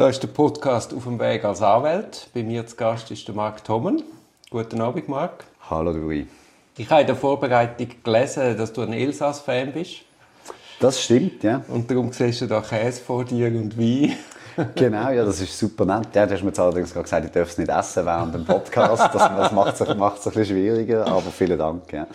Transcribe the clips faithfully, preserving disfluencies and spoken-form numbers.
Da ist der Podcast «Auf dem Weg als Anwalt». Bei mir zu Gast ist der Marc Thommen. Guten Abend, Marc. Hallo, Louis. Ich habe in der Vorbereitung gelesen, dass du ein Elsass-Fan bist. Das stimmt, ja. Und darum siehst du da Käse vor dir und Wein. Genau, ja, das ist super nett. Ja, du hast mir jetzt allerdings gerade gesagt, ich darf es nicht essen während dem Podcast. Das, das macht es macht es ein bisschen schwieriger, aber vielen Dank. Ja.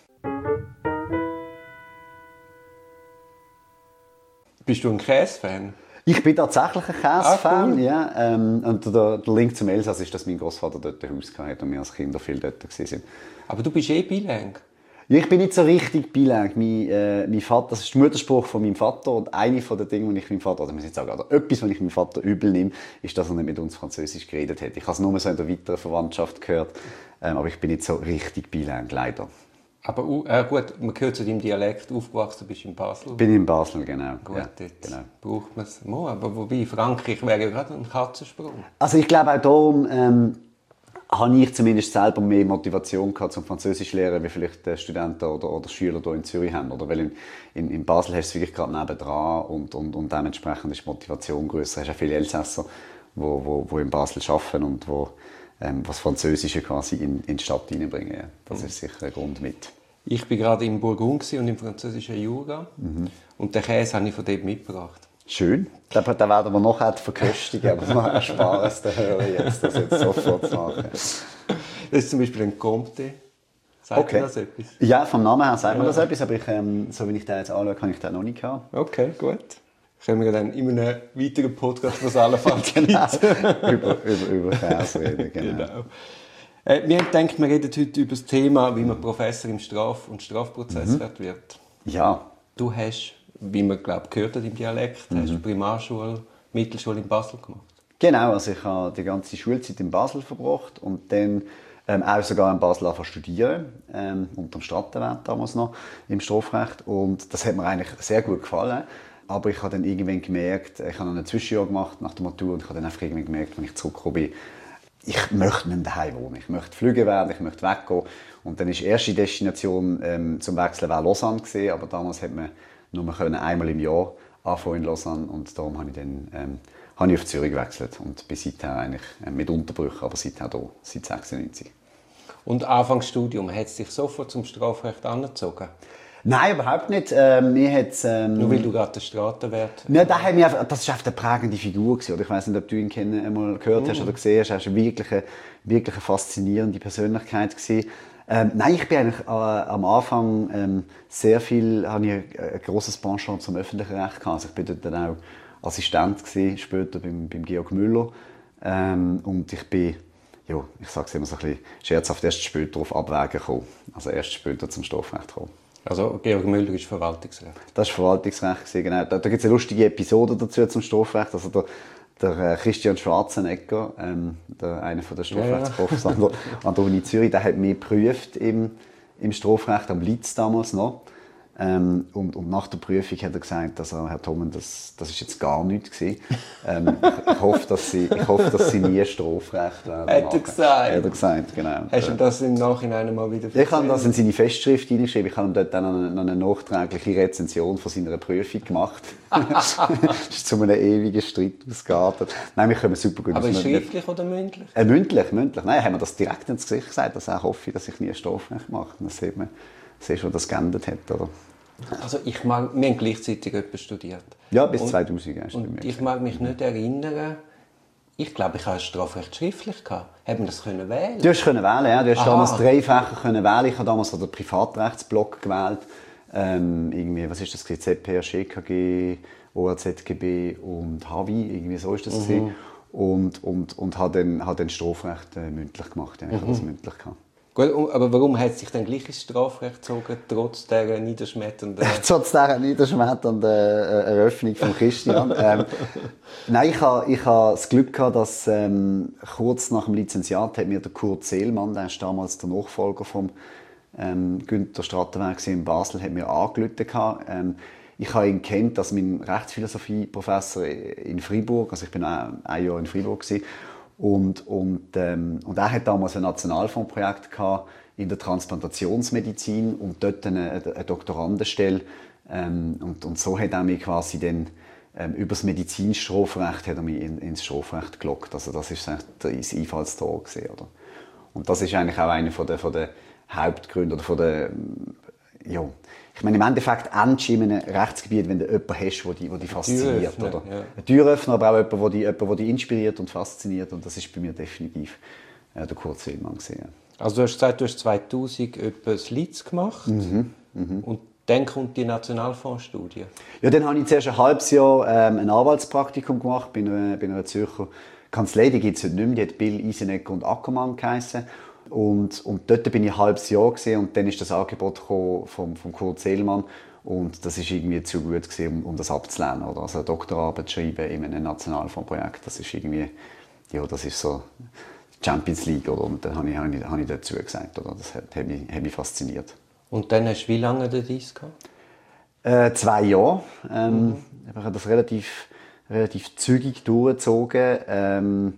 Bist du ein Käse-Fan? Ich bin tatsächlich ein Käsefan. Ah, cool. Ja, ähm, und der, der Link zum Elsass ist, dass mein Großvater dort ein Haus hatte und wir als Kinder viel dort waren. Aber du bist eh bilang. Ja, ich bin nicht so richtig bilang. Mein, äh, mein Vater, das ist der Muttersprache von meinem Vater und eine von den Dingen, die ich meinem Vater, oder muss ich sagen, oder etwas, was ich meinem Vater übel nehme, ist, dass er nicht mit uns Französisch geredet hat. Ich habe es nur so in der weiteren Verwandtschaft gehört, ähm, aber ich bin nicht so richtig bilang, leider. Aber äh, gut, man hört zu deinem Dialekt, aufgewachsen bist du in Basel. Bin in Basel, genau. Gut, ja, jetzt genau. braucht man es. Aber wobei, Frankreich wäre ja gerade ein Katzensprung. Also ich glaube auch darum, ähm, habe ich zumindest selber mehr Motivation gehabt zum Französisch lernen, wie vielleicht die Studenten oder, oder Schüler hier in Zürich haben. Oder weil in, in, in Basel hast du es wirklich gerade nebendran und, und, und dementsprechend ist die Motivation grösser. Du hast auch viele Elsässer, die wo, wo, wo in Basel arbeiten und wo, ähm, was Französische quasi in, in die Stadt reinbringen. Ja. Das mhm. ist sicher ein Grund mit. Ich war gerade in Burgund und im französischen Jura. Mhm. Und den Käse habe ich von dort mitgebracht. Schön. Den, den werden wir noch verköstigen, aber wir ersparen es den Hörern jetzt, das jetzt sofort zu machen. Das ist zum Beispiel ein Comté. Sagt okay. dir das etwas? Ja, vom Namen her sagt ja. mir das etwas, aber ich, ähm, so wie ich den jetzt anschaue, kann ich den noch nicht haben. Okay, gut. Können wir dann in einem weiteren Podcast, was allenfalls genau. über, über, über Käse reden. Genau. genau. Äh, wir haben gedacht, wir reden heute über das Thema, wie man Professor im Straf- und Strafprozess mhm. wird. Ja. Du hast, wie man glaub, gehört hat im Dialekt, mhm. hast Primarschule, Mittelschule in Basel gemacht. Genau, also ich habe die ganze Schulzeit in Basel verbracht und dann ähm, auch sogar in Basel angefangen zu studieren, ähm, unter dem Strattenwert damals noch, im Strafrecht. Und das hat mir eigentlich sehr gut gefallen. Aber ich habe dann irgendwann gemerkt, ich habe noch ein Zwischenjahr gemacht nach der Matur und ich habe dann einfach irgendwann gemerkt, wenn ich zurückgekommen bin, ich möchte nicht mehr daheim wohnen. Ich möchte fliegen werden, ich möchte weggehen. Und dann war die erste Destination ähm, zum Wechseln war Lausanne gewesen, aber damals hat man nur mehr können, einmal im Jahr anfangen in Lausanne und darum habe ich dann ähm, habe ich auf Zürich gewechselt und bin seither eigentlich äh, mit Unterbrüchen, aber seither hier, seit sechsundneunzig. Und Anfangsstudium, hat es dich sofort zum Strafrecht angezogen? Nein, überhaupt nicht. Ähm, mir hat's, ähm, Nur weil du gerade den Stratenwert... Ja, das war einfach eine prägende Figur gewesen, oder? Ich weiss nicht, ob du ihn kennen, einmal gehört hast mm. oder gesehen hast. Er war wirklich eine, wirklich eine faszinierende Persönlichkeit gewesen. Ähm, nein, ich bin eigentlich äh, am Anfang ähm, sehr viel, habe ich ein, ein grosses Penchant zum öffentlichen Recht gehabt. Also ich bin dort dann auch Assistent gewesen, später beim, beim Georg Müller. Ähm, und ich bin, ja, ich sage es immer so ein bisschen scherzhaft, erst später auf Abwägen gekommen. Also erst später zum Strafrecht gekommen. Also Georg Müller ist Verwaltungsrecht? Das ist Verwaltungsrecht, genau. Da, da gibt es eine lustige Episode dazu zum Strafrecht. Also der, der Christian Schwarzenegger, ähm, der, einer der Strafrechtsprofs ja, ja. an, an der Uni Zürich, der hat mich geprüft im, im Strafrecht, am Blitz damals noch. Ähm, und, und nach der Prüfung hat er gesagt, also, Herr Thommen, das, das ist jetzt gar nichts gewesen. Ähm, ich, ich, hoffe, dass Sie, ich hoffe, dass Sie nie Strafrecht werden. Hat er gesagt? Hat er gesagt, genau. Hast du das im Nachhinein mal wieder erzählt? Ich habe das in seine Festschrift hineingeschrieben. Ich habe ihm dort dann eine, eine nachträgliche Rezension von seiner Prüfung gemacht. Das ist zu einem ewigen Streit ausgeartet. Nein, wir können super gut. Aber schriftlich oder mündlich? Äh, mündlich, mündlich. Nein, haben wir das direkt ins Gesicht gesagt, dass ich hoffe, dass ich nie Strafrecht mache. Das sieht man, siehst du, wie das geändert hat, oder? Also ich mag, wir haben gleichzeitig etwas studiert. Ja, bis und, zweitausend. Ja, und ich mag mich nicht erinnern, ich glaube, ich hatte Strafrecht schriftlich gehabt. Hätten wir das können wählen? Du hast können wählen, ja. Du hast Aha. damals drei Fächer können wählen. Ich habe damals den Privatrechtsblock gewählt. Ähm, irgendwie, was ist das? Z P R, G K G, O R Z G B und H W I. Irgendwie so ist das. Mhm. Und, und, und habe dann, habe dann Strafrecht äh, mündlich gemacht. Ja, ich mhm. habe das mündlich gehabt. Gut, aber warum hat sich dann gleich ins Strafrecht gezogen, trotz dieser niederschmetternden... trotz dieser niederschmetternden äh, Eröffnung von Christian? ähm, nein, ich hatte ich ha das Glück gehabt, dass ähm, kurz nach dem Lizenziat hat mir der Kurt Seelmann, der ist damals der Nachfolger von ähm, Günther Strattenwert in Basel, hat mir angerufen. Ähm, ich habe ihn kennt als mein Rechtsphilosophie-Professor in Freiburg, also ich bin auch ein Jahr in Freiburg gewesen. Und, und, ähm, und er hat damals ein Nationalfondsprojekt gehabt in der Transplantationsmedizin und dort eine, eine Doktorandenstelle. Ähm, und, und so hat er mich quasi dann ähm, über das Medizinstrafrecht hat er mich in, ins Strafrecht gelockt. Also das ist das Einfallstor gewesen, oder? Und das ist eigentlich auch einer von der, von der Hauptgründe oder von der, ja, ich meine, im Endeffekt endest du in einem Rechtsgebiet, wenn du jemanden hast, der dich, der dich fasziniert. Türöffner, oder? ja. Ein Türöffner, aber auch jemand, der dich, jemand, der dich inspiriert und fasziniert. Und das ist bei mir definitiv äh, der Kurt Seelmann gewesen. Also du hast gesagt, du hast zweitausend etwas Leads gemacht. Mhm, mh. Und dann kommt die Nationalfondsstudie. Ja, dann habe ich zuerst ein halbes Jahr ähm, ein Anwaltspraktikum gemacht bei einer, bei einer Zürcher Kanzlei. Die gibt es heute nicht mehr. Die hat Bill, Isenegger und Ackermann geheissen. Und, und dort bin ich ein halbes Jahr gewesen, und dann ist das Angebot vom, vom Kurt Seelmann, und das ist irgendwie zu gut gewesen, um, um das abzulehnen, oder? Also eine Doktorarbeit schreiben in einem Nationalfondsprojekt, das ist irgendwie, ja, das ist so Champions League, oder? Und dann habe ich, habe ich, habe ich dazu gesagt, oder? Das hat, hat, mich, hat mich fasziniert. Und dann hast du wie lange den Dies gehabt? Äh, zwei Jahre. Ähm, mhm. Ich habe das relativ, relativ zügig durchgezogen. Ähm,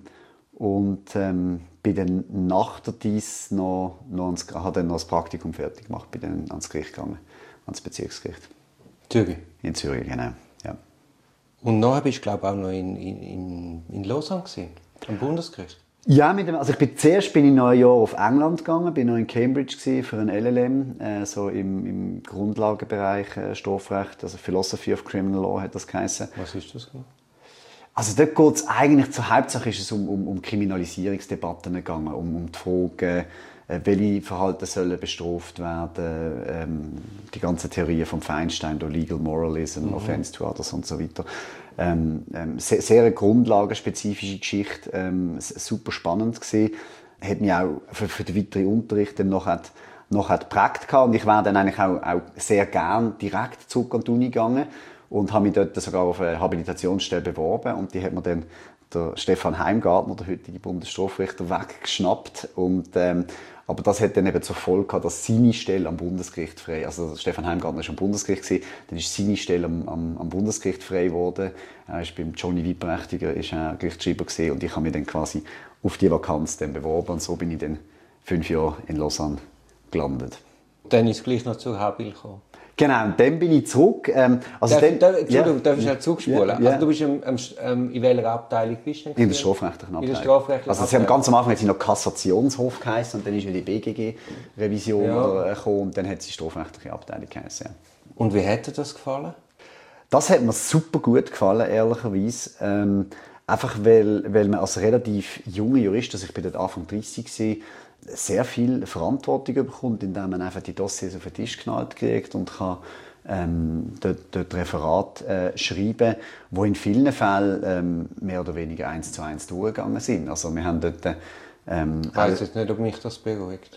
und ähm, bin dann nach der Dies noch, noch, ans, habe dann noch das Praktikum fertig gemacht, bin dann ans Gericht gegangen, ans Bezirksgericht. Zürich? In Zürich, genau. Ja. Und nachher bist du, glaube ich, auch noch in, in, in Lausanne gewesen, am Bundesgericht? Ja, mit dem, also ich bin, zuerst bin ich noch ein Jahr auf England gegangen, bin noch in Cambridge gewesen für ein L L M, äh, so im, im Grundlagenbereich äh, Strafrecht, also Philosophy of Criminal Law hat das geheißen. Was ist das genau? Also dort geht es eigentlich, zur Hauptsache ist es um, um, um Kriminalisierungsdebatten gegangen, um, um die Frage, äh, welche Verhalten sollen bestraft werden, ähm, die ganze Theorie von Feinstein, Legal Moralism, mhm. Offense to Others und so weiter. Ähm, ähm, sehr, sehr eine grundlagenspezifische Geschichte, ähm, super spannend gesehen, hat mich auch für, für den weiteren Unterricht dann noch hat, noch hat geprägt gehabt, und ich wäre dann eigentlich auch, auch sehr gern direkt zurück an die Uni gegangen und habe mich dort sogar auf eine Habilitationsstelle beworben, und die hat mir dann der Stefan Heimgartner, der heutige Bundesstrafrichter, weggeschnappt. Und, ähm, aber das hat dann eben zur Folge gehabt, dass seine Stelle am Bundesgericht frei, also Stefan Heimgartner war am Bundesgericht gewesen, dann ist seine Stelle am, am, am Bundesgericht frei geworden. Er ist beim Johnny Wieprächtiger ist er Gerichtsschreiber gewesen, und ich habe mich dann quasi auf die Vakanz dann beworben, und so bin ich dann fünf Jahre in Lausanne gelandet. Dann ist es gleich noch zur Habil gekommen. Genau, und dann bin ich zurück. Ähm, also darf, dann, darf, Entschuldigung, ja, darf ich ja zurückspulen? Ja, ja. Also du bist im, im, in welcher Abteilung bist du denn? In der strafrechtlichen Abteilung. In der strafrechtlichen also sie haben ganz am Anfang hat sie noch Kassationshof geheißen, und dann ist ja die B G G-Revision ja. gekommen, und dann hat sie strafrechtliche Abteilung geheißen. Ja. Und wie hat dir das gefallen? Das hat mir super gut gefallen, ehrlicherweise. Ähm, einfach weil, weil man als relativ junger Jurist, also ich bin dort Anfang dreissig gewesen, sehr viel Verantwortung bekommt, indem man einfach die Dossiers auf den Tisch geknallt kriegt und kann ähm, dort, dort Referat äh, schreiben, wo in vielen Fällen ähm, mehr oder weniger eins zu eins durchgegangen sind. Also wir haben dort, ähm, ich weiss jetzt nicht, ob mich das beruhigt.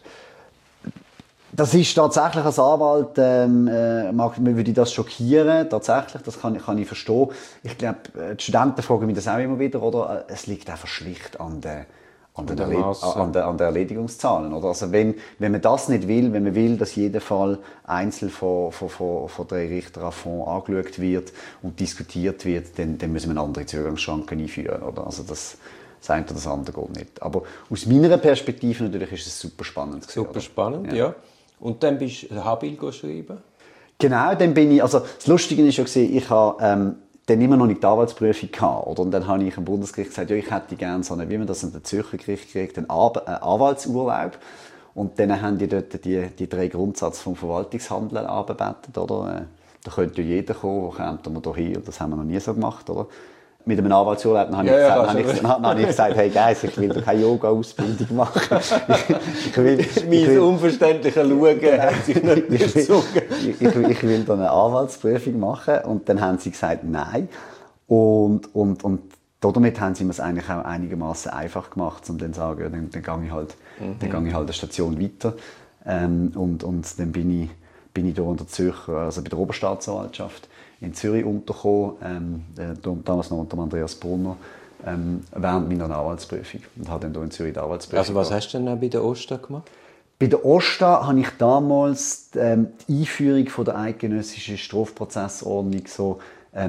Das ist tatsächlich als Anwalt, ähm, äh, mag, würde ich das schockieren, tatsächlich, das kann, kann ich verstehen. Ich glaube, die Studenten fragen mich das auch immer wieder, oder? Es liegt einfach schlicht an der An den, Erled- an, der, an der Erledigungszahlen. Oder? Also wenn, wenn man das nicht will, wenn man will, dass jeder Fall einzeln von, von, von, von drei Richtern auf Fond angeschaut wird und diskutiert wird, dann, dann müssen wir andere Zugangsschranken einführen. Oder? Also das, das eine oder das andere geht nicht. Aber aus meiner Perspektive natürlich ist es super spannend. Super oder? spannend, ja. ja. Und dann bist du Habil schreiben? Genau, dann bin ich, also das Lustige ist ja, ich habe ähm, dann immer noch nicht die Anwaltsprüfung gehabt, oder? Und dann habe ich am Bundesgericht gesagt, ja, ich hätte gerne so eine, wie man das an der Zürcher Gericht kriegt, einen Anwaltsurlaub. Und dann haben die dort die, die drei Grundsätze vom Verwaltungshandeln angebetet, oder? Da könnte ja jeder kommen, wo kommt man da hin, das haben wir noch nie so gemacht, oder? Mit einem Anwaltsurlaub dann habe, ja, ich gesagt, ja, habe, ich, dann habe ich gesagt, hey Guys, ich will doch keine Yoga-Ausbildung machen. ich, ich will, mein ich will, unverständlicher Schauen hat sich nicht bezogen. ich, ich, ich will da eine Anwaltsprüfung machen, und dann haben sie gesagt, nein. Und, und, und damit haben sie mir es eigentlich auch einigermaßen einfach gemacht, um dann zu sagen, ja, dann, dann gehe ich halt, mhm. dann gehe ich halt eine Station weiter. Ähm, und, und dann bin ich, bin ich hier in der Zürcher, also bei der Oberstaatsanwaltschaft in Zürich untergekommen, ähm, damals noch unter Andreas Brunner, ähm, während meiner Anwaltsprüfung. Und habe dann hier in Zürich die Anwaltsprüfung Also was gemacht. hast du denn bei der OSTA gemacht? Bei der OSTA habe ich damals ähm, die Einführung von der eidgenössischen Strafprozessordnung so ähm,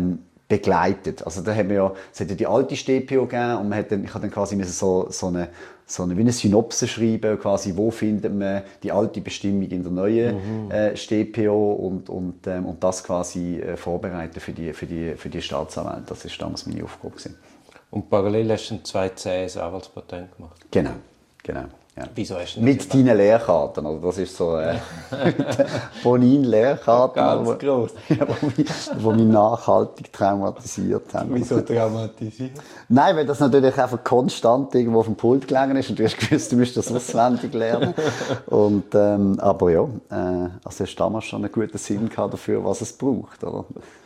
begleitet. Also da haben wir ja, es hat ja die alte S T P O gegeben und man hat dann, ich habe dann quasi so, so eine, so eine, wie eine Synopse schreiben, quasi, wo findet man die alte Bestimmung in der neuen mhm. äh, S T P O und, und, ähm, und das quasi äh, vorbereiten für die, für die, für die Staatsanwälte. Das war damals meine Aufgabe gewesen. Und parallel hast du zweitausendzehn ein Anwaltspatent gemacht? Genau, genau. Ja. Wieso hast du mit deinen Lehrkarten, also das ist so äh, Bonin-Lehrkarten, ganz wo, gross. Ja, wo, mich, wo mich nachhaltig traumatisiert haben. Wieso traumatisiert? Nein, weil das natürlich einfach konstant irgendwo auf dem Pult gelegen ist und du hast gewusst, du musst das auswendig lernen. Und, ähm, aber ja, äh, also hast du damals schon einen guten Sinn gehabt dafür, was es braucht, oder?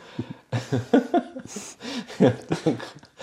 Ja, danke.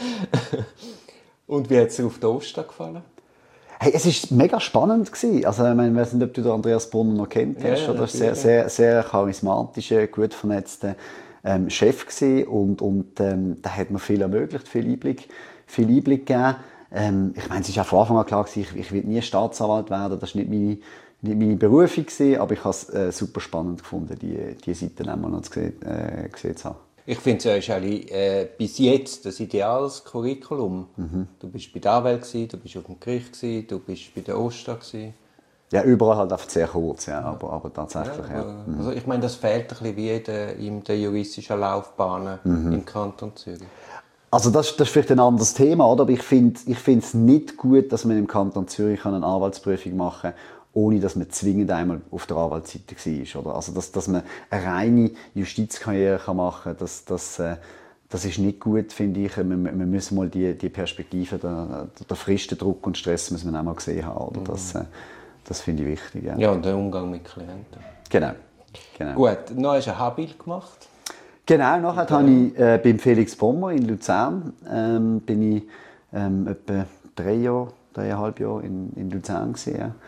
Und wie hat es dir auf der Oster gefallen? Hey, es war mega spannend gewesen. Also, ich meine, ich weiß nicht, ob du den Andreas Brunner noch kennt hast. Ja, oder? Er war sehr, sehr, sehr charismatischer, gut vernetzter ähm, Chef gewesen. Und, und ähm, da hat mir viel ermöglicht, viel Einblick, viel Einblick gegeben. Ähm, ich meine, es war auch von Anfang an klar gewesen, ich, ich will nie Staatsanwalt werden. Das war nicht meine, nicht meine Berufung gewesen, aber ich habe es äh, super spannend gefunden, die, die Seite einmal noch gesehen, äh, gesehen zu haben. Ich finde es ja ist eigentlich, äh, bis jetzt das ideales Curriculum. Mhm. Du bist bei der Anwalt, du bist auf dem Gericht, du bist bei der Oster. Gewesen. Ja, überall halt einfach sehr kurz, ja, aber, aber tatsächlich. Ja, aber, ja. Mhm. Also ich meine, das fehlt ein bisschen wie in der, in der juristischen Laufbahn mhm. im Kanton Zürich. Also das, das ist vielleicht ein anderes Thema, oder? Aber ich finde ich finde es nicht gut, dass man im Kanton Zürich eine Anwaltsprüfung machen kann, ohne dass man zwingend einmal auf der Anwaltsseite war. Oder? Also, dass, dass man eine reine Justizkarriere machen kann, das, das, äh, das ist nicht gut, finde ich. Wir, wir müssen mal die, die Perspektive, den, den Fristendruck und Stress müssen wir auch mal gesehen haben. Oder? Das, äh, das finde ich wichtig. Ja. Ja, und der Umgang mit Klienten. Genau. genau. Gut, noch hast du ein Habil gemacht. Genau, nachher habe ich äh, beim Felix Pommer in Luzern ähm, bin ich ähm, etwa drei Jahre, dreieinhalb Jahre in, in Luzern gewesen, ja.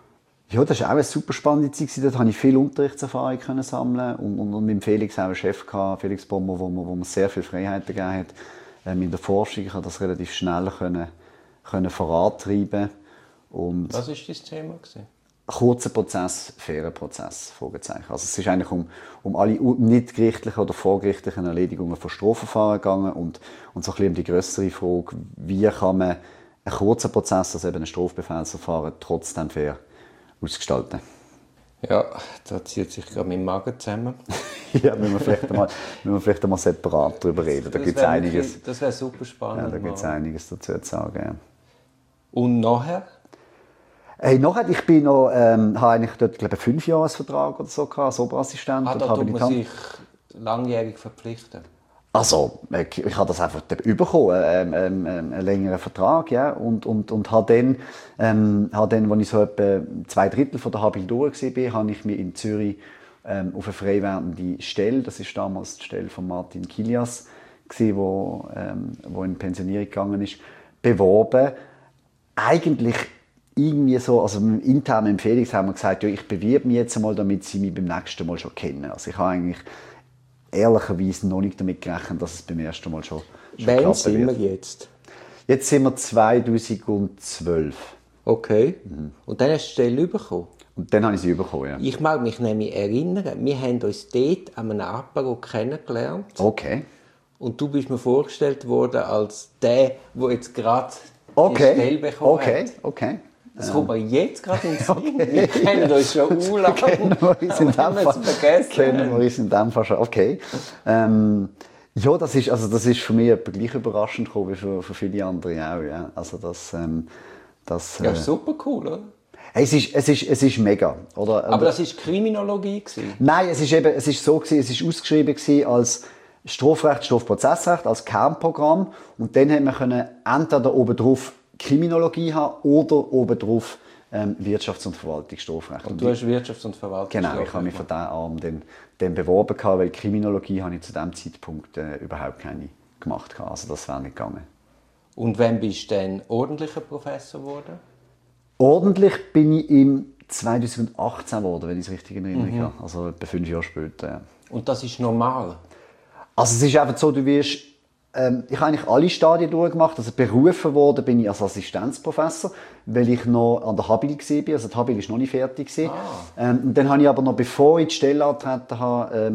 Ja, das war auch eine super spannende Zeit. Dort konnte ich viel Unterrichtserfahrung können sammeln und, und, und mit Felix auch einen Chef gehabt, Felix Pommer, wo mir, wo mir sehr viel Freiheit gegeben hat ähm, in der Forschung. Ich konnte das relativ schnell können, können vorantreiben. Und was war dein Thema? Kurzer Prozess, fairer Prozess, Fragezeichen. Also es ist eigentlich um, um alle nicht gerichtlichen oder vorgerichtlichen Erledigungen von Strafverfahren gegangen und, und so ein bisschen um die grössere Frage, wie kann man einen kurzen Prozess, also eben ein Strafbefehlsverfahren, trotzdem fair ausgestalten. Ja, da zieht sich gerade mein Magen zusammen. Ja, müssen wir vielleicht einmal, müssen wir vielleicht einmal separat darüber reden. Da gibt es einiges. Wirklich, das wäre super spannend. Ja, da gibt es einiges dazu zu sagen. Ja. Und nachher? Hey, nachher, ich bin noch, ähm, habe eigentlich dort, glaube ich, einen Fünfjahresvertrag oder so gehabt, als Oberassistent. Ah, da tut man sich langjährig verpflichten? Also, ich, ich habe das einfach bekommen, ähm, ähm, einen längeren Vertrag, ja, und, und, und habe dann, ähm, habe dann, als ich so etwa zwei Drittel von der Habil durch war, habe ich mich in Zürich ähm, auf eine frei werdende Stelle, das ist damals die Stelle von Martin Kilias, der wo, ähm, wo in Pensionierung gegangen ist, beworben. Eigentlich irgendwie so, also im internen Empfehlung haben wir gesagt, ja, ich bewirbe mich jetzt einmal, damit sie mich beim nächsten Mal schon kennen. Also ich habe eigentlich ehrlicherweise noch nicht damit gerechnet, dass es beim ersten Mal schon, schon klappen wird. Wann sind wir jetzt? Jetzt sind wir zweitausendzwölf. Okay. Mhm. Und dann hast du die Stelle bekommen? Und dann habe ich sie bekommen, ja. Ich mag mich nämlich erinnern, wir haben uns dort an einem Apero kennengelernt. Okay. Und du bist mir vorgestellt worden als der, der jetzt gerade okay. die Stelle bekommen okay. hat. Okay, okay. Das kommt mir jetzt gerade ins Sinn. Wir kennen uns schon urlang. Kennen wir uns in dem Fall, kennen wir uns in dem Fall schon. Okay. Ähm, ja, das ist, also das ist für mich etwa gleich überraschend gekommen wie für, für viele andere auch. Ja. Also das, ähm, das, äh, ja, super cool, oder? Es ist, es ist, es ist mega, oder? Aber das war Kriminologie gewesen? Nein, es ist eben, es ist so gewesen, es ist ausgeschrieben gewesen als Strafrecht, Strafprozessrecht, als Kernprogramm. Und dann haben wir können entweder oben drauf Kriminologie haben oder obendrauf ähm, Wirtschafts- und Verwaltungsstrafrecht. Und du hast Wirtschafts- und Verwaltungsstrafrecht? Genau, ich habe mich von diesem Arm dann, dann beworben, weil Kriminologie habe ich zu diesem Zeitpunkt äh, überhaupt keine gemacht. Also das wäre nicht gegangen. Und wann bist du dann ordentlicher Professor geworden? Ordentlich bin ich im zweitausendachtzehn geworden, wenn ich es richtig in Erinnerung mhm. habe. Also etwa fünf Jahre später. Ja. Und das ist normal? Also es ist einfach so, du wirst Ähm, ich habe eigentlich alle Stadien durchgemacht. Also berufen worden bin ich als Assistenzprofessor, weil ich noch an der Habil war. Also die Habil war noch nicht fertig. Ah. Ähm, und dann habe ich aber noch, bevor ich die Stelle angetreten habe, ähm,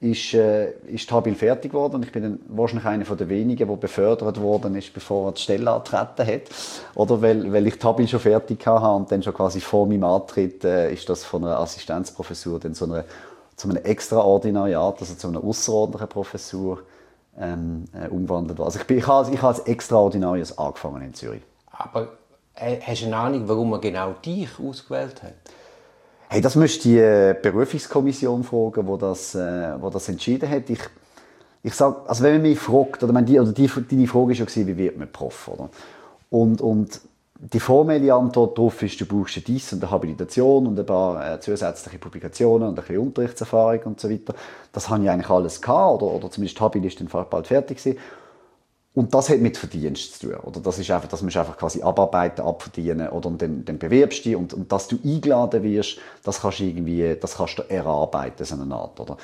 ist, äh, ist Habil fertig geworden und ich bin dann wahrscheinlich einer der wenigen, der befördert worden ist, bevor er die Stelle antreten hat. Oder weil, weil ich die Habil schon fertig hatte und dann schon quasi vor meinem Antritt äh, ist das von einer Assistenzprofessur dann zu, einer, zu einem Extraordinariat, also zu einer außerordentlichen Professur ähm, äh, umgewandelt worden. Also ich, bin, ich, habe, ich habe als Extraordinarius angefangen in Zürich. Aber äh, hast du eine Ahnung, warum er genau dich ausgewählt hat? Hey, das müsste die äh, Berufungskommission fragen, die das, äh, wo das entschieden hat. Ich, ich sag, also wenn man mich fragt, oder, die, oder die, deine Frage war ja, wie wird man Prof? Oder? Und, und die formelle Antwort darauf ist, du brauchst dies und eine Habilitation und ein paar äh, zusätzliche Publikationen und ein bisschen Unterrichtserfahrung und so weiter. Das habe ich eigentlich alles gehabt, oder, oder zumindest die Habil ist dann bald fertig gewesen. Und das hat mit Verdienst zu tun. Oder das ist einfach, das musst du einfach quasi abarbeiten, abverdienen. Oder und dann, dann bewirbst du dich. Und, und dass du eingeladen wirst, das kannst du irgendwie, das kannst du erarbeiten, so eine Art. Oder?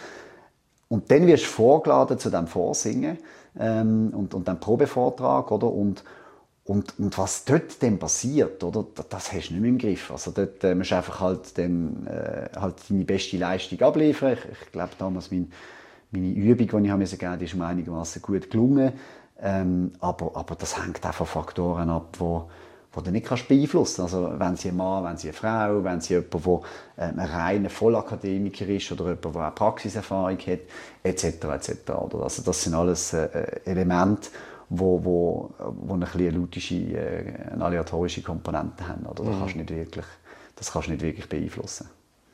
Und dann wirst du vorgeladen zu diesem Vorsingen ähm, und, und dem Probevortrag. Oder? Und, und, und was dort dann passiert, oder? Das, das hast du nicht mehr im Griff. Also dort äh, musst du einfach halt, dann, äh, halt deine beste Leistung abliefern. Ich, ich glaube, damals mein, meine Übung, die ich geben musste, ist mir einigermaßen gut gelungen. Ähm, aber, aber das hängt auch von Faktoren ab, wo, wo du nicht kannst beeinflussen kannst. Also wenn sie ein Mann, wenn sie eine Frau, wenn sie jemand, der ähm, ein reiner Vollakademiker ist oder jemand, der auch Praxiserfahrung hat, et cetera et cetera. Also das sind alles äh, Elemente, wo, wo, wo eine, eine lautische, äh, eine aleatorische Komponente haben. Oder? Das, mhm. kannst du nicht wirklich, das kannst du nicht wirklich beeinflussen.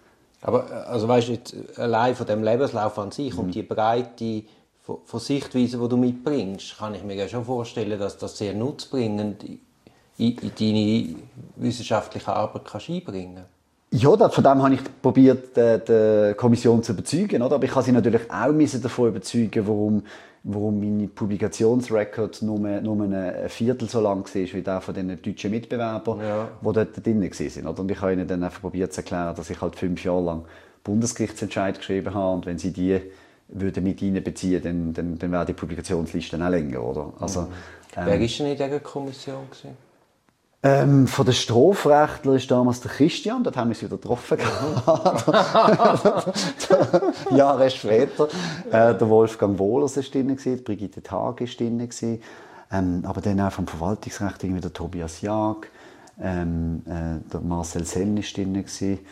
Aber also weißt du, jetzt, allein von dem Lebenslauf an sich, mhm. und die Breite von, von Sichtweisen, die du mitbringst, kann ich mir ja schon vorstellen, dass das sehr nutzbringend in, in deine wissenschaftliche Arbeit kannst einbringen. Ja, von dem habe ich probiert, die Kommission zu überzeugen. Oder? Aber ich habe sie natürlich auch davon überzeugen, warum, warum meine Publikationsrecord nur, nur ein Viertel so lang war wie der von den deutschen Mitbewerbern, ja. die dort drin waren. Und ich habe ihnen dann einfach probiert zu erklären, dass ich halt fünf Jahre lang Bundesgerichtsentscheid geschrieben habe und wenn sie die würden mit einbeziehen, dann, dann, dann wäre die Publikationsliste auch länger. Oder? Also, mhm. ähm, Wer war denn in dieser Kommission? Ähm, von den Strafrechtlern ist damals der Christian, dort haben wir uns wieder getroffen. Jahre später. Äh, der Wolfgang Wohlers war drin, die Brigitte Tag war drin. Ähm, aber dann auch vom Verwaltungsrecht irgendwie der Tobias Jag, ähm, äh, der Marcel Senn war drin.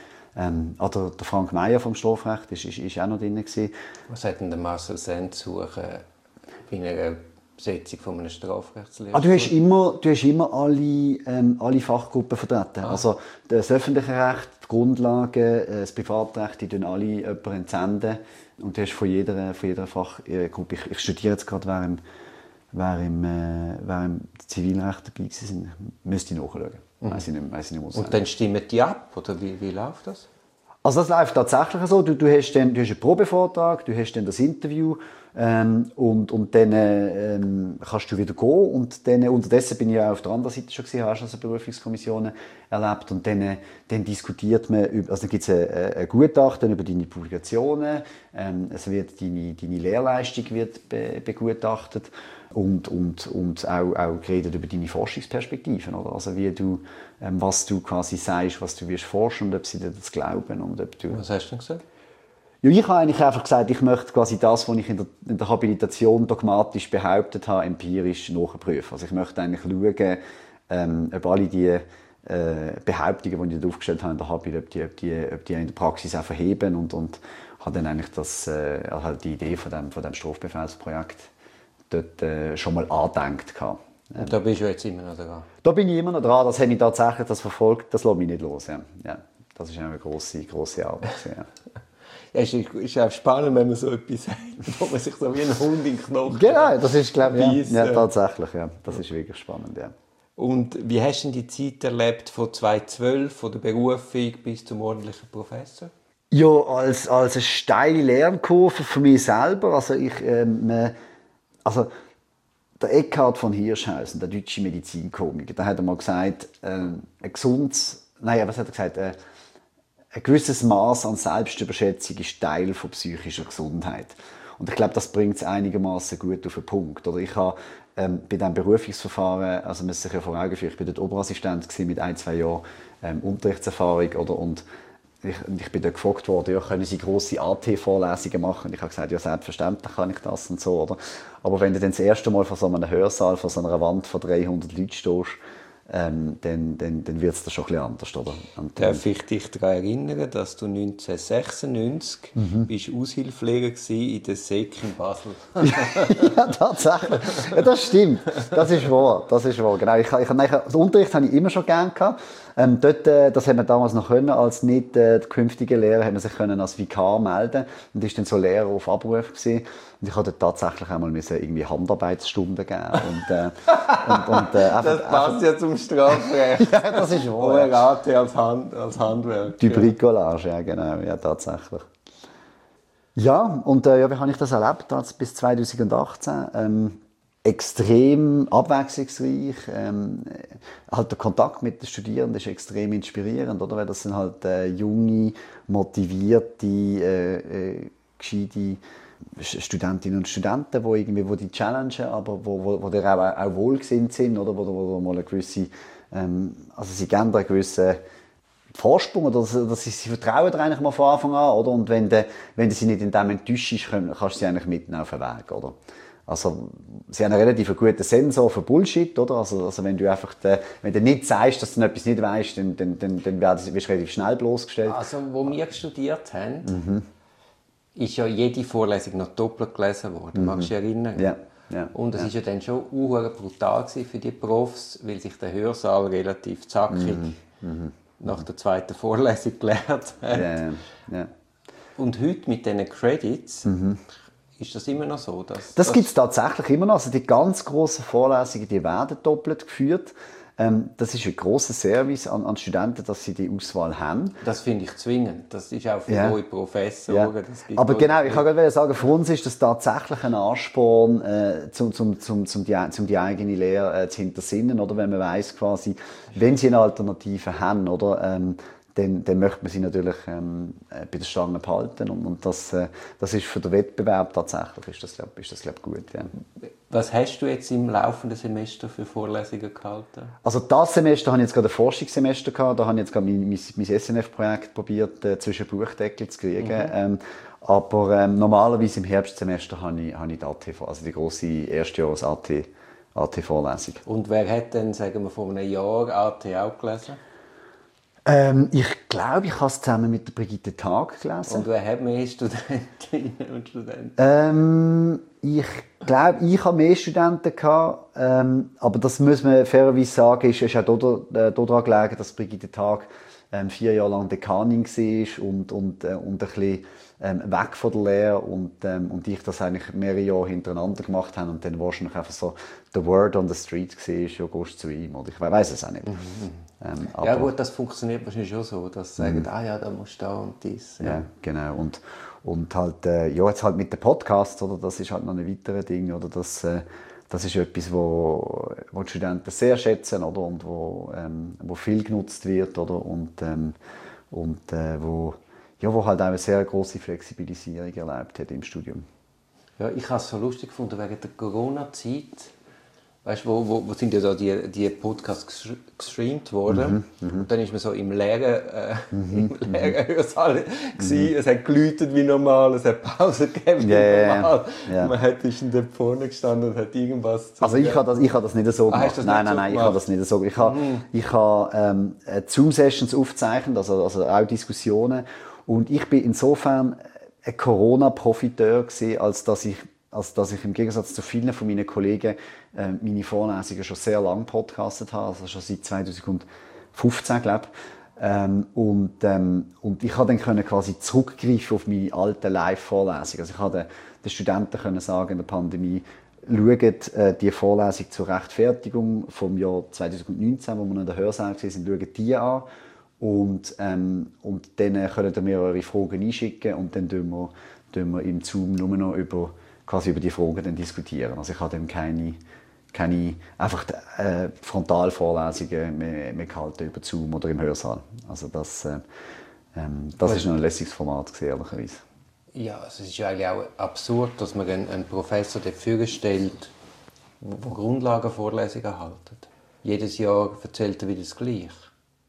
Ähm, oder der Frank Meyer vom Strafrecht ist, ist, ist auch noch drin. Was hat denn der Marcel Senn zu suchen bei einer Besetzung von einem Strafrechtslehrer? Ah, du hast immer, du hast immer alle, ähm, alle Fachgruppen vertreten. Ah. Also das öffentliche Recht, die Grundlagen, das Privatrecht, die tun alle jemanden entsenden. Und du hast von jeder, von jeder Fachgruppe, ich, ich studiere jetzt gerade, wer im, wer im, äh, wer im Zivilrecht dabei war, müsste ich nachschauen. Mhm. Weiss ich nicht, weiss ich nicht, und dann stimmen die ab, oder wie, wie läuft das? Also das läuft tatsächlich so. Du, du, hast, dann, du hast einen Probevortrag, du hast dann das Interview ähm, und, und dann ähm, kannst du wieder gehen. Und dann, unterdessen bin ich ja auf der anderen Seite schon gewesen, habe schon so Berufungskommissionen erlebt. Und dann, dann diskutiert man, also dann gibt es ein, ein Gutachten über deine Publikationen, ähm, es wird deine, deine Lehrleistung wird be, begutachtet. Und, und, und auch, auch geredet über deine Forschungsperspektiven, oder? Also wie du, ähm, was du quasi sagst, was du wirst forschen und ob sie dir das glauben. Und ob du was hast du denn gesagt? Ja, ich habe eigentlich einfach gesagt, ich möchte quasi das, was ich in der, in der Habilitation dogmatisch behauptet habe, empirisch nachprüfen. Also ich möchte eigentlich schauen, ähm, ob alle die äh, Behauptungen, die ich aufgestellt habe in der Habil, ob die, ob die, ob die in der Praxis auch verheben und, und habe dann eigentlich das, äh, halt die Idee von dem, von dem Strafbefehlsprojekt dort äh, schon mal angedenkt hatte. Und da bist du jetzt immer noch dran? Da bin ich immer noch dran. Das hat mich tatsächlich das verfolgt. Das lässt mich nicht los. Ja. Ja, das ist eine grosse, grosse Arbeit. Ja. Ja, es ist auch spannend, wenn man so etwas sagt, wo man sich so wie ein Hund in den Knochen Genau, das ist, glaube ich, ja, ja, tatsächlich. Ja. Das ist wirklich spannend. Ja. Und wie hast du die Zeit erlebt von zweitausendzwölf, von der Berufung bis zum ordentlichen Professor? Ja, als, als eine steile Lernkurve für mich selber. Also ich, ähm, also der Eckhard von Hirschhausen, der deutsche Medizinkomiker, der hat einmal gesagt, äh, ein gesundes, nein, was hat er gesagt, äh, ein gewisses Maß an Selbstüberschätzung ist Teil von psychischer Gesundheit. Und ich glaube, das bringt es einigermaßen gut auf den Punkt. Oder ich habe ähm, bei diesem Berufungsverfahren, also man muss sich ja vor Augen führen, ich war dort Oberassistent mit ein, zwei Jahren ähm, Unterrichtserfahrung, oder, und ich, ich bin dort gefragt worden, ja, können Sie grosse A T-Vorlesungen machen? Und ich habe gesagt, ja, selbstverständlich kann ich das und so, oder? Aber wenn du dann das erste Mal vor so einem Hörsaal, vor so einer Wand von dreihundert Leuten stehst, ähm, dann, dann, dann wird es da schon ein bisschen anders, oder? Und dann, darf ich dich daran erinnern, dass du neunzehnhundertsechsundneunzig mhm. bist Aushilfspfleger in der S E C in Basel? Ja, tatsächlich. Ja, das stimmt. Das ist wahr. Das ist wahr. Genau. Ich, ich, ich, den Unterricht habe ich immer schon gerne gehabt. Ähm, dort, äh, das haben wir damals noch können, als nicht äh, der künftige Lehrer, haben wir sich können als Vikar melden und ist dann so Lehrer auf Abruf gewesen. Und ich hatte tatsächlich einmal müssen irgendwie Handarbeitsstunden geben und, äh, und, und, äh, einfach, das passt einfach, ja zum Strafrecht. Ja, das ist wahr. Oder A T als, Hand, als Handwerk. Die Bricolage, ja genau, ja tatsächlich. Ja, und äh, ja, wie habe ich das erlebt als bis zweitausendachtzehn? Ähm, extrem abwechslungsreich. Ähm, halt der Kontakt mit den Studierenden ist extrem inspirierend, oder? Weil das sind halt äh, junge, motivierte, äh, äh, gescheite Studentinnen und Studenten, die irgendwie, wo die challengen, aber wo, wo, wo die auch, auch wohlgesinnt sind, oder? Wo, wo, wo mal eine gewisse, ähm, also sie geben einen gewissen Vorsprung, oder dass sie, sie vertrauen dir eigentlich mal von Anfang an, oder? Und wenn du, wenn du sie nicht in dem enttäuschst, kannst du sie eigentlich mitnehmen auf den Weg, oder? Also, sie haben einen relativ guten Sensor für Bullshit, oder? Also, also wenn du einfach, de, wenn du nicht sagst, dass du etwas nicht weißt, dann, dann, dann, dann wirst du relativ schnell bloßgestellt. Also, wo wir studiert haben, mhm. ist ja jede Vorlesung noch doppelt gelesen worden. Mhm. Magst du dich erinnern? Ja. Ja. Und es war ja. ja dann schon uh, brutal für die Profs, weil sich der Hörsaal relativ zackig mhm. Mhm. nach der zweiten Vorlesung gelernt hat. Ja, ja. Ja. Und heute mit diesen Credits, mhm. ist das immer noch so? Dass, das gibt es tatsächlich immer noch. Also die ganz grossen Vorlesungen, die werden doppelt geführt. Ähm, das ist ein grosser Service an, an Studenten, dass sie die Auswahl haben. Das finde ich zwingend. Das ist auch für ja. neue Professoren. Ja. Das gibt Aber genau, ich wollte sagen, für uns ist das tatsächlich ein Ansporn, äh, zum, zum, zum, zum, die, zum die eigene Lehre äh, zu hintersinnen, oder? Wenn man weiss, quasi, wenn sie eine Alternative haben, oder? Ähm, Dann, dann möchte man sie natürlich ähm, bei der Stange behalten. Und, und das, äh, das ist für den Wettbewerb tatsächlich ist das, glaub, ist das glaub, gut. Ja. Was hast du jetzt im laufenden Semester für Vorlesungen gehalten? Also das Semester habe ich jetzt gerade ein Forschungssemester gehabt. Da habe ich jetzt gerade mein, mein, mein S N F-Projekt probiert, äh, zwischen Buchdeckel zu kriegen. Mhm. Ähm, aber ähm, normalerweise im Herbstsemester habe ich, habe ich die A T, also die grosse Erstjahres-A T, A T-Vorlesung. Und wer hat denn, sagen wir, vor einem Jahr A T auch gelesen? Ähm, ich glaube, ich habe es zusammen mit der Brigitte Tag gelesen. Und wer hat mehr Studentinnen und Studenten? Ähm, ich glaube, ich habe mehr Studenten gehabt, ähm, aber das muss man fairerweise sagen, ist, ist auch daran gelegen, dass Brigitte Tag ähm, vier Jahre lang Dekanin war und, und, äh, und ein bisschen ähm, weg von der Lehre und, ähm, und ich das eigentlich mehrere Jahre hintereinander gemacht habe und dann wahrscheinlich einfach so the word on the street war, ja, gehst zu ihm, oder ich weiss es auch nicht. Mhm. Ähm, ja gut, das funktioniert wahrscheinlich schon so, dass sie sagen, ah ja, da musst du da und dies. Ja, ja genau. Und, und halt, äh, ja, jetzt halt mit den Podcasts, oder, das ist halt noch ein weiteres Ding, oder, das, äh, das ist etwas, wo, wo die Studenten sehr schätzen, oder, und wo, ähm, wo viel genutzt wird, oder, und, ähm, und äh, wo, ja, wo halt auch eine sehr grosse Flexibilisierung erlebt hat im Studium. Ja, ich habe es so lustig gefunden, wegen der Corona-Zeit. Weißt du, wo, wo, wo sind ja da die, die Podcasts gestreamt worden? Mhm, und dann ist man so im leeren, äh, mhm, im leeren Hörsaal mhm. Es hat geläutet wie normal, es hat Pause gegeben wie yeah, normal. Yeah. Man hat ist in der vorne gestanden und hat irgendwas zu Also ich habe das, ich habe das nicht so gemacht. Ah, nein, nein, so nein, gemacht? ich habe das nicht so gemacht. Ich habe, mhm. ich habe ähm, Zoom-Sessions aufgezeichnet, also, also auch Diskussionen. Und ich bin insofern ein Corona-Profiteur gewesen, als dass ich als dass ich im Gegensatz zu vielen von meinen Kollegen äh, meine Vorlesungen schon sehr lange podcastet habe, also schon seit zweitausendfünfzehn, glaube ich. Ähm, und, ähm, und ich konnte dann können quasi zurückgreifen auf meine alten Live-Vorlesungen. Also ich konnte den Studenten können sagen in der Pandemie, schaut äh, die Vorlesung zur Rechtfertigung vom Jahr zweitausendneunzehn, wo wir in der Hörsaal waren, schaut die an. Und, ähm, und dann könnt ihr mir eure Fragen einschicken und dann tun wir, tun wir im Zoom nur noch über quasi über die Fragen dann diskutieren. Also ich habe dann keine, keine einfach äh, Frontalvorlesungen mehr, mehr gehalten über Zoom oder im Hörsaal. Also das, äh, ähm, das ist noch ein lässiges Format gewesen, ehrlicherweise. Ja, es ist ja eigentlich auch absurd, dass man einen, einen Professor dafür stellt, der Grundlagenvorlesungen hält. Jedes Jahr erzählt er wieder das Gleiche.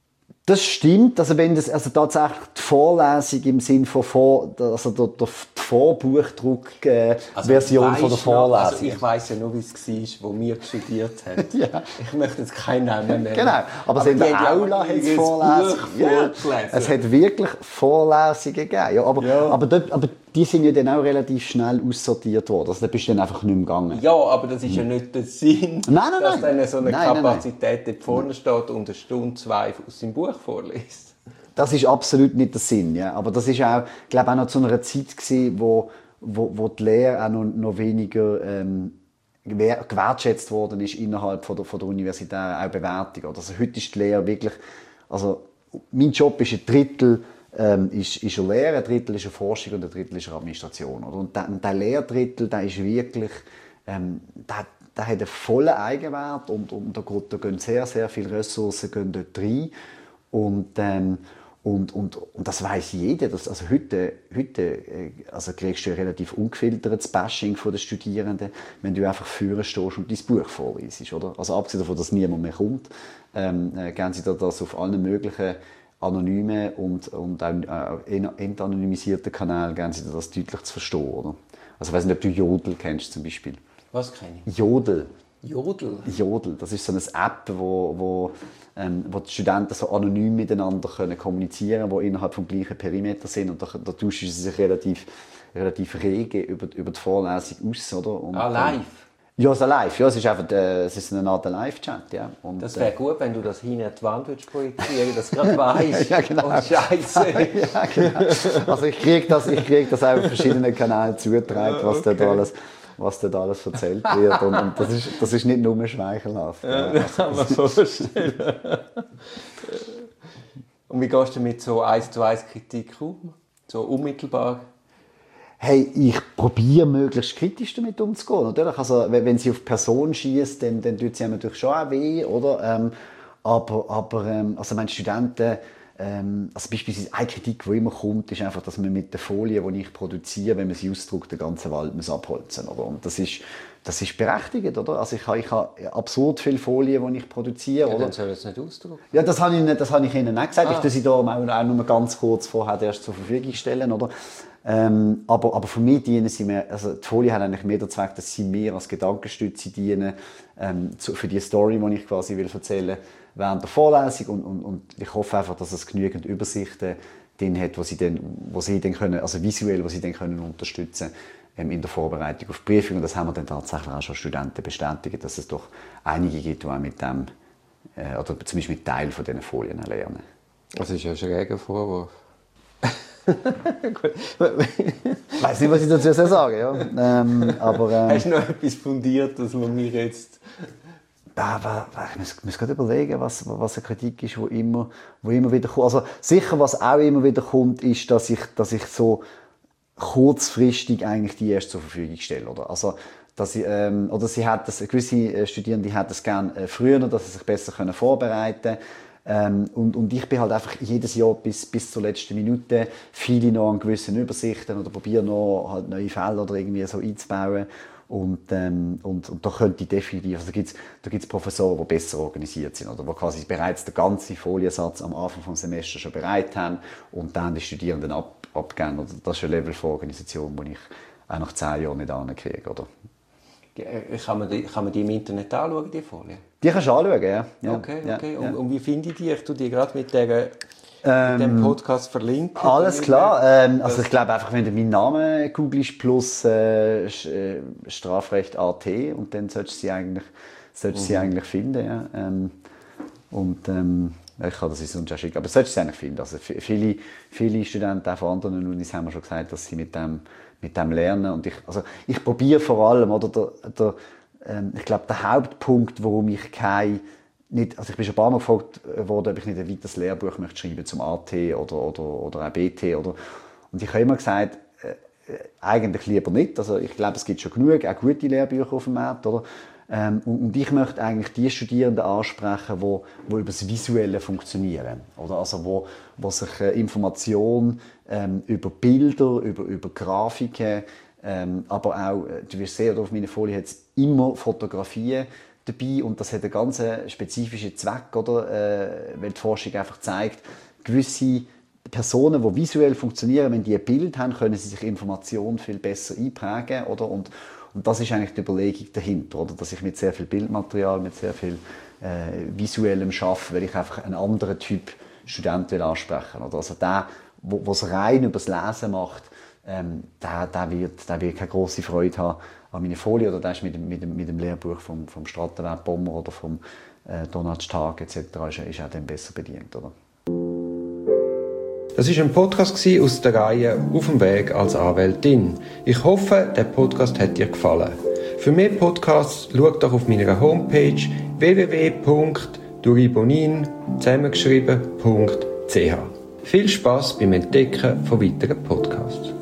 Das stimmt, also wenn das, also tatsächlich die Vorlesung im Sinne von vor, also der, der Vorbuchdruck äh, also Version von der Vorlesung. Noch, also ich weiss ja nur, wie es war, wo wir studiert haben. Ja. Ich möchte jetzt keinen Namen nennen. Genau, aber, aber in der Aula hat es Vorlesungen. Ja, es hat wirklich Vorlesungen gegeben. Ja, aber, ja. Aber, dort, aber die sind ja dann auch relativ schnell aussortiert worden. Also da bist du dann einfach nicht mehr gegangen. Ja, aber das ist ja nicht der Sinn, nein, nein, dass nein. dann so eine nein, Kapazität nein, nein. dort vorne steht und eine Stunde, zwei aus dem Buch vorliest. Das ist absolut nicht der Sinn. Ja. Aber das war auch, glaube auch noch zu einer Zeit gewesen, wo, wo, wo die Lehre auch noch, noch weniger ähm, gewertschätzt worden ist innerhalb von der, von der universitären auch Bewertung. Also heute ist die Lehre wirklich, also mein Job ist ein Drittel ähm, ist, ist eine Lehre, ein Drittel ist eine Forschung und ein Drittel ist eine Administration. Oder? Und der, der Lehrdrittel, der ist wirklich, ähm, der, der hat einen vollen Eigenwert und, und da, geht, da gehen sehr, sehr viele Ressourcen gehen dort rein. Und, ähm, und, und, und das weiss jeder. Dass, also heute heute also kriegst du ein relativ ungefiltertes Bashing von den Studierenden, wenn du einfach vorne stehst und dein Buch vorliest. Oder? Also abgesehen davon, dass niemand mehr kommt, ähm, äh, geben sie dir das auf allen möglichen anonymen und, und auch äh, entanonymisierten Kanälen geben sie dir das deutlich zu verstehen. Oder? Also ich weiss nicht, ob du Jodel kennst zum Beispiel. Was kenne ich? Jodel. Jodel? Jodel. Das ist so eine App, wo, wo, ähm, wo die Studenten so anonym miteinander können kommunizieren können, die innerhalb des gleichen Perimeter sind. Und da, da tauschen sie sich relativ, relativ rege über, über die Vorlesung aus. Oder? Und, ah, live? Ähm, ja, so live. Ja, es ist einfach äh, es ist eine Art Live-Chat. Ja. Und, das wäre gut, wenn du das hinten an die Wand projizieren, dass du gerade weißt. Ja, genau. Oh, Scheiße. Ja, genau. Also ich kriege das, ich krieg das auch auf verschiedenen Kanälen zugetragen, was okay. dort alles... was dort alles erzählt wird. Und, und das, ist, das ist nicht nur schmeichelhaft. Ja, das kann man vorstellen. Und wie gehst du mit so eins zu eins Kritik um? So unmittelbar? Hey, ich probiere möglichst kritisch damit umzugehen. Natürlich, also, wenn sie auf Person schießt, dann, dann tut sie einem natürlich schon auch weh, oder? Ähm, aber aber ähm, also meine Studenten, ähm, also beispielsweise eine Kritik, die immer kommt, ist einfach, dass man mit der Folie, die ich produziere, wenn man sie ausdruckt, den ganzen Wald muss abholzen, oder? Und das ist, das ist berechtigt, oder? Also ich habe, ich habe absurd viele Folien, die ich produziere, ja, oder? Dann soll es nicht ausdrucken. Ja, das habe ich, nicht, das habe ich Ihnen nicht gesagt. Ah. Ich tue sie da auch, auch nur ganz kurz vorher erst zur Verfügung stellen, oder? Ähm, aber, aber für mich dienen sie mehr, also die Folie hat eigentlich mehr den Zweck, dass sie mir als Gedankenstütze dienen, ähm, zu, für die Story, die ich quasi will erzählen während der Vorlesung, und, und, und ich hoffe einfach, dass es genügend Übersichten drin hat, wo sie dann, wo sie dann können, also visuell, wo sie dann können unterstützen ähm, in der Vorbereitung auf die Prüfung. Und das haben wir dann tatsächlich auch schon Studenten bestätigt, dass es doch einige gibt, die auch mit dem, äh, oder zumindest mit Teil von diesen Folien lernen. Das ist ja ein schräger Vorwurf. Ich weiss nicht, was ich dazu sagen ja. ähm, aber, ähm, Hast du noch etwas fundiert, dass man mir jetzt... Aber, ich muss, muss gerade überlegen, was, was eine Kritik ist, die immer, wo immer wieder kommt. Also sicher, was auch immer wieder kommt, ist, dass ich, dass ich so kurzfristig eigentlich die erst zur Verfügung stelle. Oder? Also, dass ich, ähm, oder sie hat das, gewisse Studierende hätten es gerne äh, früher, dass sie sich besser können vorbereiten können. Ähm, und, und ich bin halt einfach jedes Jahr bis, bis zur letzten Minute viele noch an gewissen Übersichten oder probiere noch halt neue Fälle oder irgendwie so einzubauen. Und, ähm, und, und da könnte ich definitiv, also da gibt es da gibt's Professoren, die besser organisiert sind oder die quasi bereits den ganzen Foliensatz am Anfang des Semesters schon bereit haben und dann die Studierenden ab, abgeben. Oder das ist ein Level von Organisation, das ich auch nach zehn Jahren nicht hinkriege. Oder? Kann man, die, kann man die im Internet anschauen, die Folien? Die kannst du anschauen, ja. ja. Okay, ja, okay. Ja. Und, und wie finde ich die? Ich tue die gerade mit der... Ähm, mit dem Podcast verlinken. Alles klar. Ähm, also ich glaube einfach, wenn du meinen Namen googelst plus äh, Strafrecht A T und dann solltest du sie eigentlich, solltest mhm. sie eigentlich finden. Ja. Ähm, und ähm, ich kann das sonst auch schicken, aber solltest du sie eigentlich finden. Also viele, viele Studenten auch von anderen Unis haben mir schon gesagt, dass sie mit dem, mit dem lernen. Und ich, also ich probiere vor allem, oder der, der, ähm, ich glaube, der Hauptpunkt, warum ich keine Nicht, also ich bin schon ein paar Mal gefragt worden, ob ich nicht ein weiteres Lehrbuch möchte schreiben zum A T oder, oder, oder auch B T. Oder. Und ich habe immer gesagt, äh, eigentlich lieber nicht. Also ich glaube, es gibt schon genug, auch gute Lehrbücher auf dem Markt. Oder? Ähm, und, und ich möchte eigentlich die Studierenden ansprechen, die, die über das Visuelle funktionieren. Oder? Also wo, wo sich äh, Information ähm, über Bilder, über, über Grafiken, ähm, aber auch, du wirst sehen, auf meiner Folie hat es immer Fotografien dabei und das hat einen ganz spezifischen Zweck, oder? Äh, weil die Forschung einfach zeigt, gewisse Personen, die visuell funktionieren, wenn die ein Bild haben, können sie sich Informationen viel besser einprägen, oder? Und, und das ist eigentlich die Überlegung dahinter, oder? Dass ich mit sehr viel Bildmaterial, mit sehr viel äh, visuellem arbeite, weil ich einfach einen anderen Typ Student will ansprechen, oder? Also der, der es rein über das Lesen macht, ähm, der, der, wird, der wird keine grosse Freude haben an meiner Folie, oder der ist mit dem, mit dem, mit dem Lehrbuch vom, vom Strattenwert Bommer oder vom äh, Donald Stark et cetera ist, ist auch dann besser bedient, oder? Das war ein Podcast aus der Reihe «Auf dem Weg als Anwältin». Ich hoffe, der Podcast hat dir gefallen. Für mehr Podcasts schau doch auf meiner Homepage w w w punkt duribonin zusammengeschrieben punkt c h. Viel Spass beim Entdecken von weiteren Podcasts.